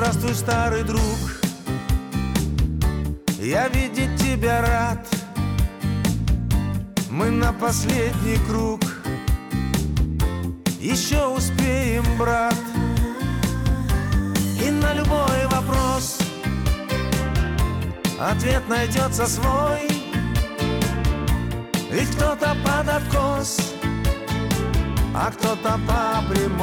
Здравствуй, старый друг, я видеть тебя рад. Мы на последний круг еще успеем, брат. И на любой вопрос ответ найдется свой. Ведь кто-то под откос, а кто-то по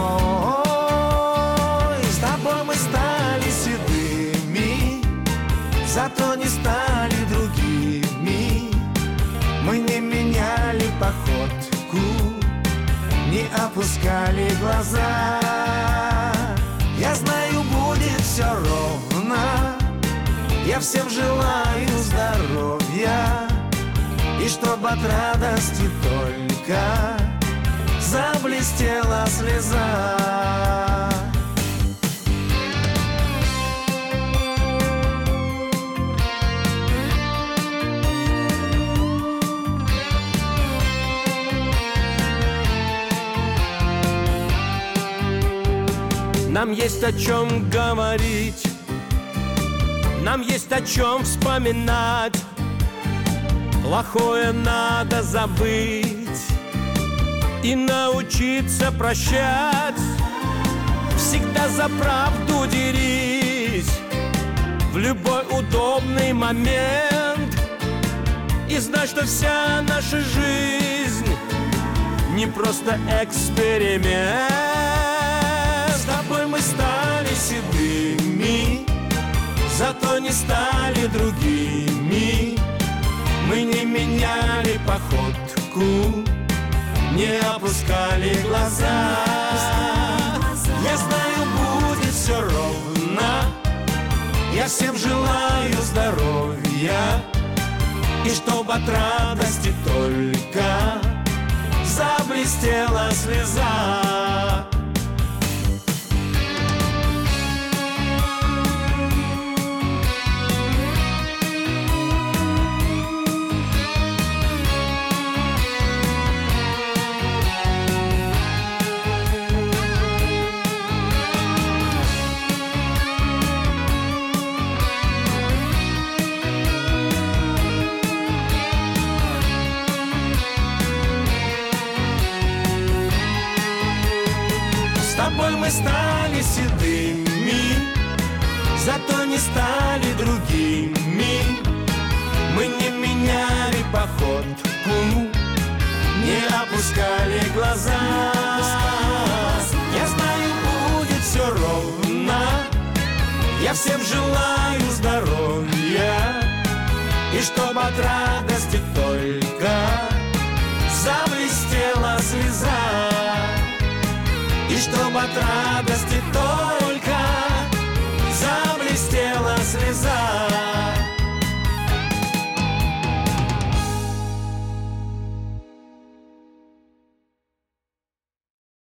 прямой. С тобой мы стали седыми, зато не стали другими. Мы не меняли походку, не опускали глаза. Я знаю, будет все ровно. Я всем желаю здоровья, и чтоб от радости только заблестела слеза. Нам есть о чем говорить, нам есть о чем вспоминать. Плохое надо забыть и научиться прощать. Всегда за правду дерись в любой удобный момент. И знай, что вся наша жизнь не просто эксперимент. С тобой мы стали седыми, зато не стали другими. Мы не меняли походку, не опускали глаза. Я знаю, будет все ровно. Я всем желаю здоровья, и чтоб от радости только заблестела слеза. С тобой мы стали седыми, зато не стали другими. Мы не меняли походку, не опускали глаза. Я знаю, будет все ровно. Я всем желаю здоровья, и чтоб от радости только заблестела слеза. И чтоб от радости только